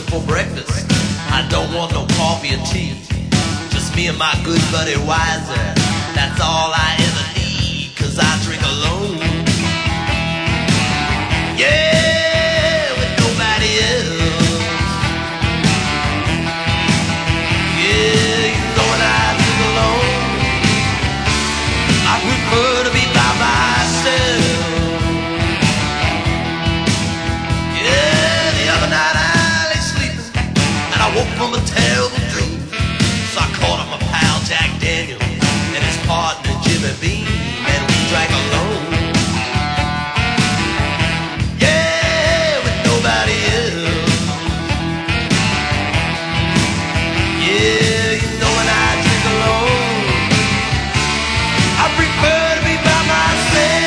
morning for breakfast. I don't want no coffee or tea. Just me and my good buddy Wiser. That's all I ever need, 'cause I drink alone. Yeah, with nobody else. Yeah, you know when I drink alone, I prefer to be by myself. Yeah, the other night I lay sleeping and I woke from a terrible dream. So I called up my pal Jack Daniels and his partner Jimmy Beam, and we drank alone. Yeah, with nobody else. Yeah, you know when I drink alone, I prefer to be by myself.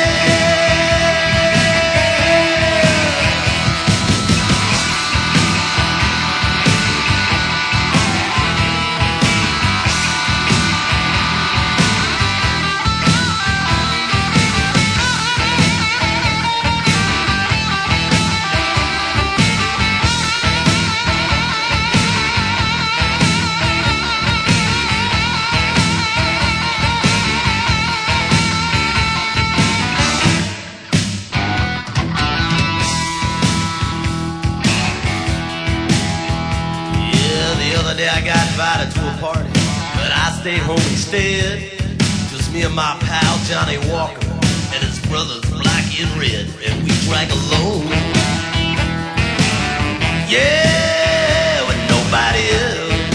I got invited to a party, but I stayed home instead. Just me and my pal Johnny Walker and his brothers Blackie and Red, and we drank alone. Yeah, with nobody else.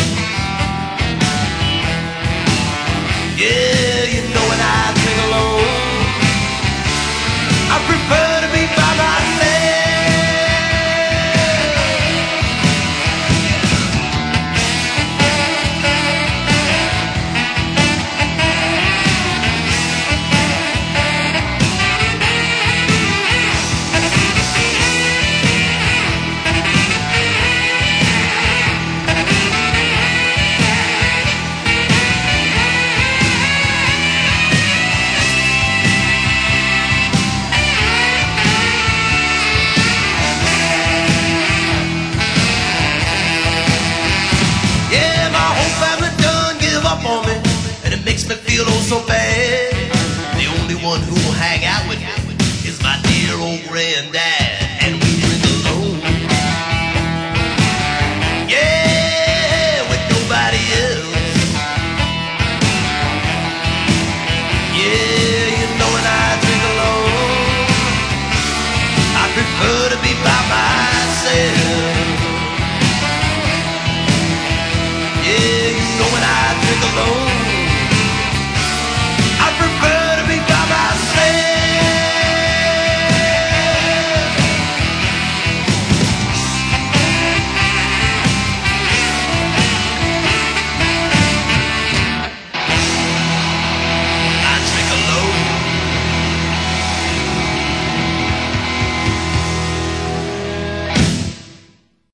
Yeah, you know when I drink alone, I prefer to be by myself. On me, and it makes me feel oh so bad. The only one who will hang out with me is my dear old granddad.